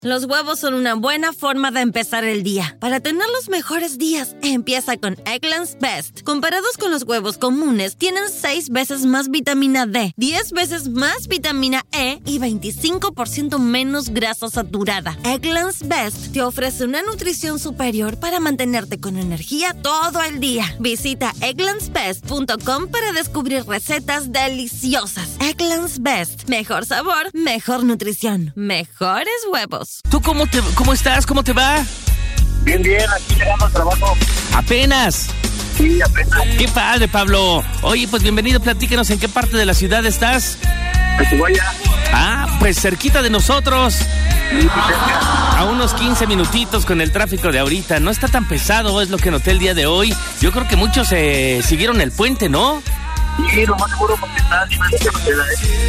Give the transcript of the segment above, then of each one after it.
Los huevos son una buena forma de empezar el día. Para tener los mejores días, empieza con Eggland's Best. Comparados con los huevos comunes, tienen 6 veces más vitamina D, 10 veces más vitamina E y 25% menos grasa saturada. Eggland's Best te ofrece una nutrición superior para mantenerte con energía todo el día. Visita egglandsbest.com para descubrir recetas deliciosas. Eggland's Best. Mejor sabor, mejor nutrición, mejores huevos. ¿Tú cómo estás? ¿Cómo te va? Bien, aquí llegando al trabajo. ¿Apenas? Sí, apenas. ¡Qué padre, Pablo! Oye, pues bienvenido, platícanos en qué parte de la ciudad estás. Petuaya. Pues cerquita de nosotros. Sí, pues cerca. A unos 15 minutitos con el tráfico de ahorita. No está tan pesado, es lo que noté el día de hoy. Yo creo que muchos siguieron el puente, ¿no? Sí, lo más seguro porque está lleno de carretera,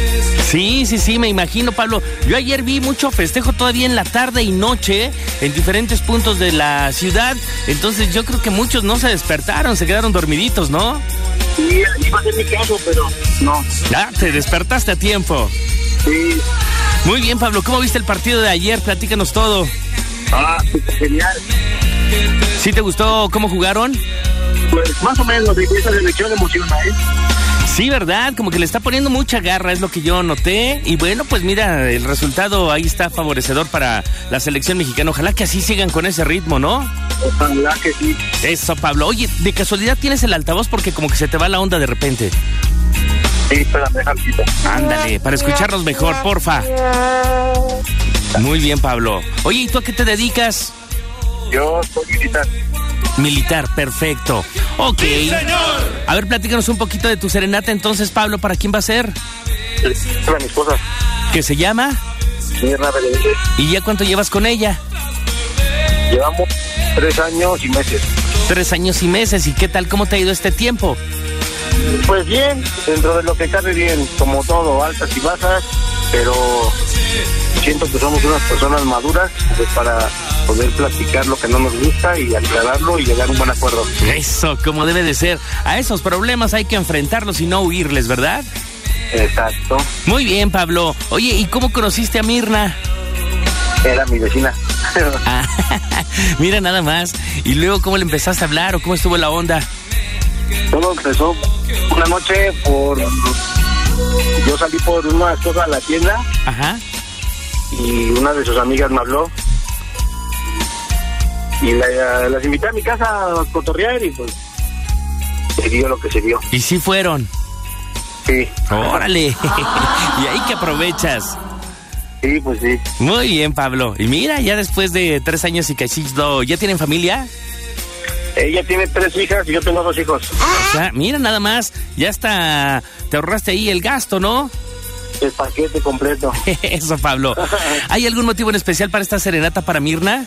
Sí, me imagino, Pablo. Yo ayer vi mucho festejo todavía en la tarde y noche en diferentes puntos de la ciudad. Entonces yo creo que muchos no se despertaron, se quedaron dormiditos, ¿no? Sí, iba a ser mi caso, pero no. Ah, te despertaste a tiempo. Sí. Muy bien, Pablo. ¿Cómo viste el partido de ayer? Platícanos todo. Genial. ¿Sí te gustó cómo jugaron? Pues más o menos, de esa selección emociona, Sí, ¿verdad? Como que le está poniendo mucha garra, es lo que yo noté. Y bueno, pues mira, el resultado ahí está favorecedor para la selección mexicana. Ojalá que así sigan con ese ritmo, ¿no? Ojalá que sí. Eso, Pablo. Oye, ¿de casualidad tienes el altavoz? Porque como que se te va la onda de repente. Sí, espérame, Jarquita. Ándale, para escucharnos mejor, porfa. Muy bien, Pablo. Oye, ¿y tú a qué te dedicas? Yo soy militar. Militar, perfecto. Ok. ¡Sí, señor! A ver, platícanos un poquito de tu serenata entonces, Pablo. ¿Para quién va a ser? Para mi esposa. ¿Qué se llama? Mirna Belén. ¿Y ya cuánto llevas con ella? Llevamos 3 años y meses. 3 años y meses. ¿Y qué tal? ¿Cómo te ha ido este tiempo? Pues bien, dentro de lo que cabe bien, como todo, altas y bajas, pero siento que somos unas personas maduras pues, para poder platicar lo que no nos gusta y aclararlo y llegar a un buen acuerdo. Eso, como debe de ser. A esos problemas hay que enfrentarlos y no huirles, ¿verdad? Exacto. Muy bien, Pablo. Oye, ¿y cómo conociste a Mirna? Era mi vecina. Mira nada más. ¿Y luego cómo le empezaste a hablar o cómo estuvo la onda? Todo empezó una noche yo salí por unas cosas a la tienda. Ajá. Y una de sus amigas me habló. Y las invité a mi casa a cotorrear y pues se dio lo que se dio. ¿Y sí fueron? Sí. ¡Órale! Y ahí que aprovechas. Sí, pues sí. Muy bien, Pablo. Y mira, ya después de 3 años y cachito, ¿ya tienen familia? Ella tiene 3 hijas y yo tengo 2 hijos. O sea, mira nada más, ya hasta te ahorraste ahí el gasto, ¿no? El paquete completo. Eso, Pablo. ¿Hay algún motivo en especial para esta serenata para Mirna?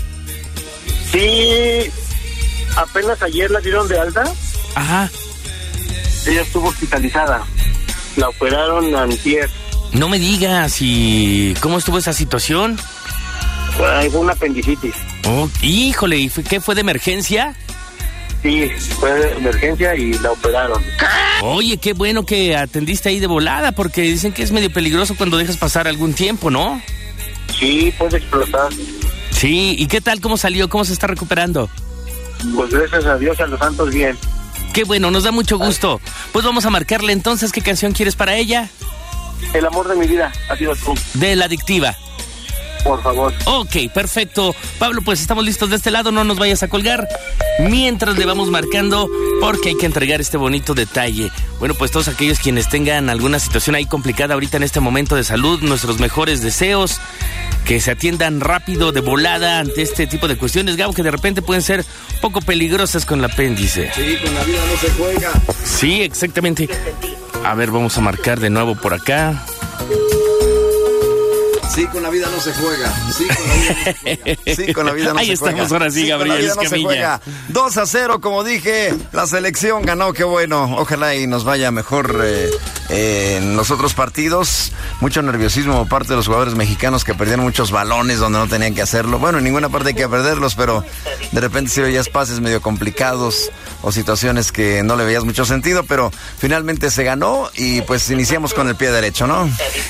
Sí, apenas ayer la dieron de alta. Ajá. Ella estuvo hospitalizada. La operaron antier. No me digas, ¿y cómo estuvo esa situación? Fue una apendicitis. Oh, híjole, ¿y qué fue de emergencia? Sí, fue de emergencia y la operaron. Oye, qué bueno que atendiste ahí de volada, porque dicen que es medio peligroso cuando dejas pasar algún tiempo, ¿no? Sí, puede explotar. Sí, ¿y qué tal? ¿Cómo salió? ¿Cómo se está recuperando? Pues gracias a Dios, a los santos, bien. Qué bueno, nos da mucho gusto. Pues vamos a marcarle entonces, ¿qué canción quieres para ella? El amor de mi vida ha sido tú. De La Adictiva. Por favor. Ok, perfecto. Pablo, pues estamos listos de este lado, no nos vayas a colgar. Mientras le vamos marcando, porque hay que entregar este bonito detalle. Bueno, pues todos aquellos quienes tengan alguna situación ahí complicada ahorita en este momento de salud, nuestros mejores deseos, que se atiendan rápido, de volada, ante este tipo de cuestiones, Gabo, que de repente pueden ser un poco peligrosas con el apéndice. Sí, con la vida no se juega. Sí, exactamente. A ver, vamos a marcar de nuevo por acá. Sí, con la vida no se juega. Sí, con la vida no se juega. Sí, con la vida no ahí se estamos, juega. ahora sí, Gabriel Escamilla. 2-0, como dije, la selección ganó, qué bueno. Ojalá y nos vaya mejor En los otros partidos, mucho nerviosismo por parte de los jugadores mexicanos que perdieron muchos balones donde no tenían que hacerlo. Bueno, en ninguna parte hay que perderlos, pero de repente sí veías pases medio complicados o situaciones que no le veías mucho sentido, pero finalmente se ganó y pues iniciamos con el pie derecho, ¿no?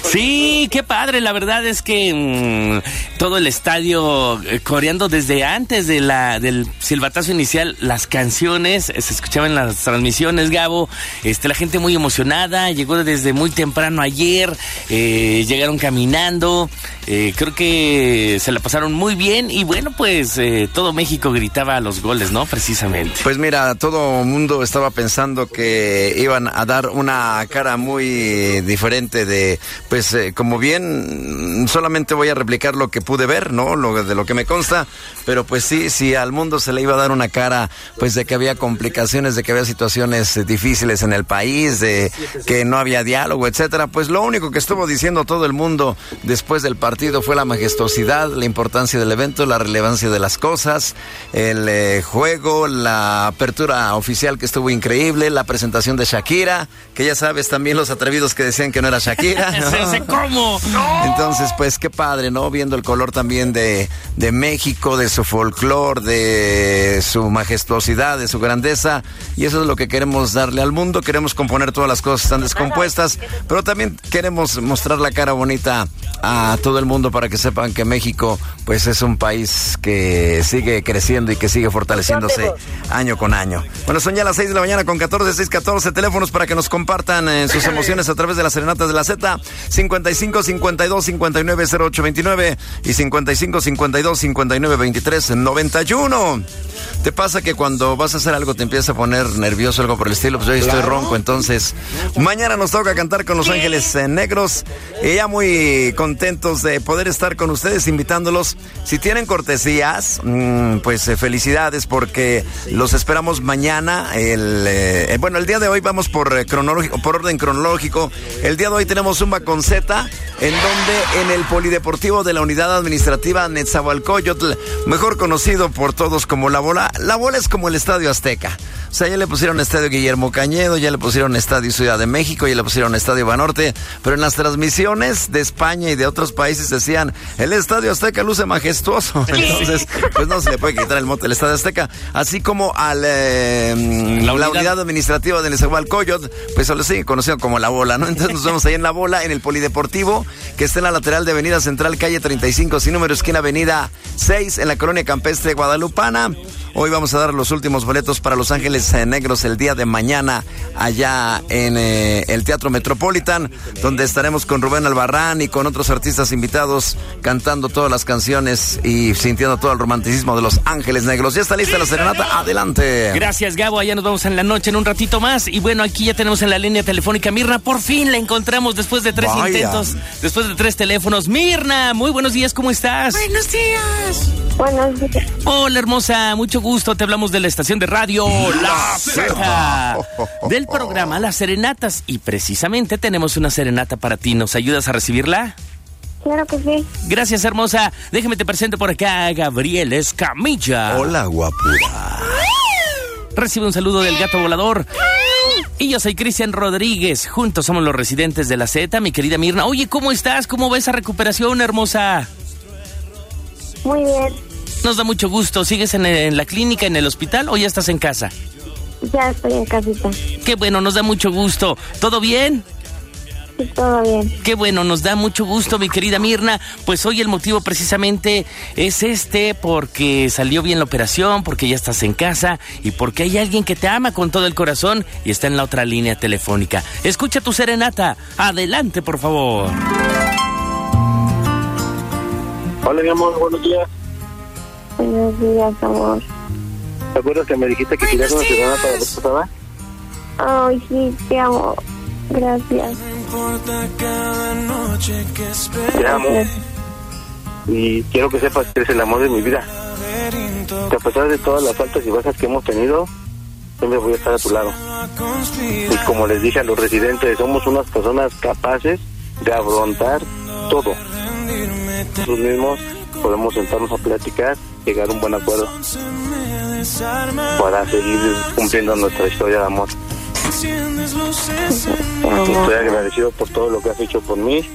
Sí, qué padre, la verdad es que todo el estadio coreando desde antes de del silbatazo inicial, las canciones, se escuchaban las transmisiones, Gabo, la gente muy emocionada, llegó desde muy temprano ayer, llegaron caminando, creo que se la pasaron muy bien y bueno, pues todo México gritaba los goles, ¿no? Precisamente. Pues mira, todo el mundo estaba pensando que iban a dar una cara muy diferente de, pues como bien, solamente voy a replicar lo que pude ver, ¿no? De lo que me consta, pero pues sí, al mundo se le iba a dar una cara, pues de que había complicaciones, de que había situaciones difíciles en el país, de que no había diálogo, etcétera. Pues lo único que estuvo diciendo todo el mundo después del partido fue la majestuosidad, la importancia del evento, la relevancia de las cosas, el juego, la apertura oficial que estuvo increíble, la presentación de Shakira, que ya sabes, también los atrevidos que decían que no era Shakira, ¿no? ¿Cómo? Entonces, pues qué padre, ¿no? Viendo el color también de México, de su folclor, de su majestuosidad, de su grandeza, y eso es lo que queremos darle al mundo. Queremos componer todas las cosas que están descompuestas, pero también queremos mostrar la cara bonita a todo el mundo para que sepan que México pues es un país que sigue creciendo y que sigue fortaleciéndose año con año. Bueno, son ya las 6 de la mañana con 14 teléfonos para que nos compartan sus emociones a través de las serenatas de la Z. 55 52 59 08 29 y 55 52 59 23 91. ¿Te pasa que cuando vas a hacer algo te empieza a poner nervioso, algo por el estilo? Pues yo estoy ronco, entonces mañana nos toca cantar con Los Ángeles Negros, y ya muy contentos de poder estar con ustedes, invitándolos. Si tienen cortesías, pues felicidades, porque los esperamos mañana. El día de hoy vamos por orden cronológico. El día de hoy tenemos Zumba con Z, en donde en el Polideportivo de la Unidad Administrativa Netzahualcóyotl, mejor conocido por todos como La Bola. La Bola es como el Estadio Azteca. O sea, ya le pusieron Estadio Guillermo Cañedo, ya le pusieron Estadio Ciudad de México, ya le pusieron Estadio Banorte, pero en las transmisiones de España y de otros países decían, el Estadio Azteca luce majestuoso. Entonces, pues no se le puede quitar el mote del Estadio Azteca. Así como a la unidad administrativa de Netzahualcóyotl, pues se lo sigue conocido como La Bola, ¿no? Entonces nos vemos ahí en La Bola, en el Polideportivo, que está en la lateral de Avenida Central, calle 35, sin número, esquina Avenida 6, en la colonia campestre guadalupana. Hoy vamos a dar los últimos boletos para Los Ángeles Negros el día de mañana allá en el Teatro Metropolitan, donde estaremos con Rubén Albarrán y con otros artistas invitados cantando todas las canciones y sintiendo todo el romanticismo de Los Ángeles Negros. Ya está lista la serenata, adelante. Gracias, Gabo, allá nos vamos en la noche en un ratito más. Y bueno, aquí ya tenemos en la línea telefónica Mirna, por fin la encontramos después de 3 intentos, después de 3 teléfonos. Mirna, muy buenos días, ¿cómo estás? Buenos días. Buenos días. Hola, hermosa, mucho gusto. Te hablamos de la estación de radio La Z, del programa Las Serenatas, y precisamente tenemos una serenata para ti. ¿Nos ayudas a recibirla? Claro que sí. Gracias, hermosa. Déjame te presento por acá a Gabriel Escamilla. Hola, guapura. Recibe un saludo del gato volador. Y yo soy Cristian Rodríguez. Juntos somos los residentes de La Z, mi querida Mirna. Oye, ¿cómo estás? ¿Cómo va esa recuperación, hermosa? Muy bien. Nos da mucho gusto. ¿Sigues en la clínica, en el hospital, o ya estás en casa? Ya estoy en casita. Qué bueno, nos da mucho gusto. ¿Todo bien? Sí, todo bien. Qué bueno, nos da mucho gusto, mi querida Mirna. Pues hoy el motivo precisamente es porque salió bien la operación, porque ya estás en casa y porque hay alguien que te ama con todo el corazón y está en la otra línea telefónica. Escucha tu serenata. Adelante, por favor. Hola, mi amor, buenos días. Buenos días, amor. ¿Te acuerdas que me dijiste que querías una serenata para la vez pasada? Ay, sí, te amo. Gracias. Te amo. Y quiero que sepas que eres el amor de mi vida. Que a pesar de todas las altas y bajas que hemos tenido, siempre voy a estar a tu lado. Y como les dije a los residentes, somos unas personas capaces de afrontar todo. Nosotros mismos podemos sentarnos a platicar, llegar a un buen acuerdo para seguir cumpliendo nuestra historia de amor. Estoy agradecido por todo lo que has hecho por mí.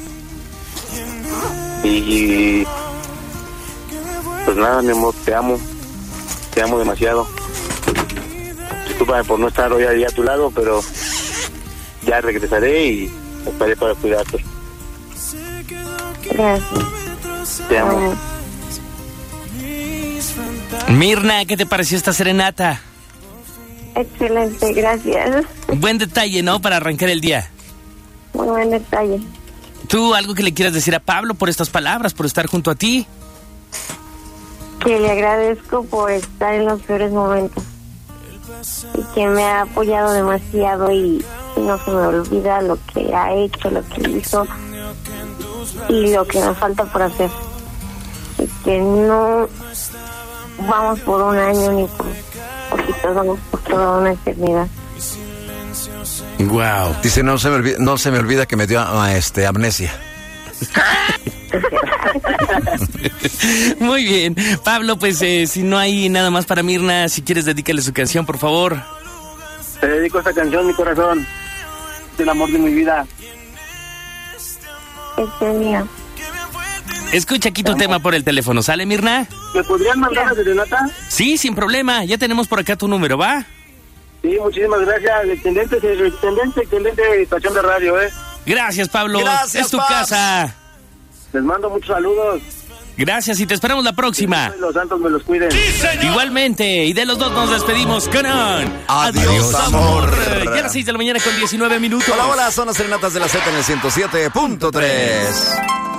Y pues nada, mi amor, te amo demasiado. Discúlpame por no estar hoy a tu lado, pero ya regresaré y estaré para cuidarte. Gracias. Te amo. Mirna, ¿qué te pareció esta serenata? Excelente, gracias. Buen detalle, ¿no? Para arrancar el día. Muy buen detalle. ¿Tú algo que le quieras decir a Pablo por estas palabras, por estar junto a ti? Que le agradezco por estar en los peores momentos. Y que me ha apoyado demasiado y no se me olvida lo que ha hecho, lo que hizo y lo que me falta por hacer. Y que no vamos por un año ni por poquito, vamos por toda una eternidad. Wow. Dice, no se me olvida que me dio amnesia. Muy bien. Pablo, pues si no hay nada más para Mirna, si quieres dedícale su canción, por favor. Te dedico esta canción, mi corazón. Es el amor de mi vida. Este día. Escucha aquí tu tema por el teléfono, ¿sale, Mirna? ¿Me podrían mandar la serenata? Sí, sin problema. Ya tenemos por acá tu número, ¿va? Sí, muchísimas gracias. Excelente estación de radio, Gracias, Pablo. Gracias, es tu Pabs. casa. Les mando muchos saludos. Gracias y te esperamos la próxima. Que los santos me los cuiden. Igualmente, y de los dos nos despedimos con un Adiós, amor. Ya a las 6 de la mañana con 19 minutos. Hola, hola, son las serenatas de la Z en el 107.3.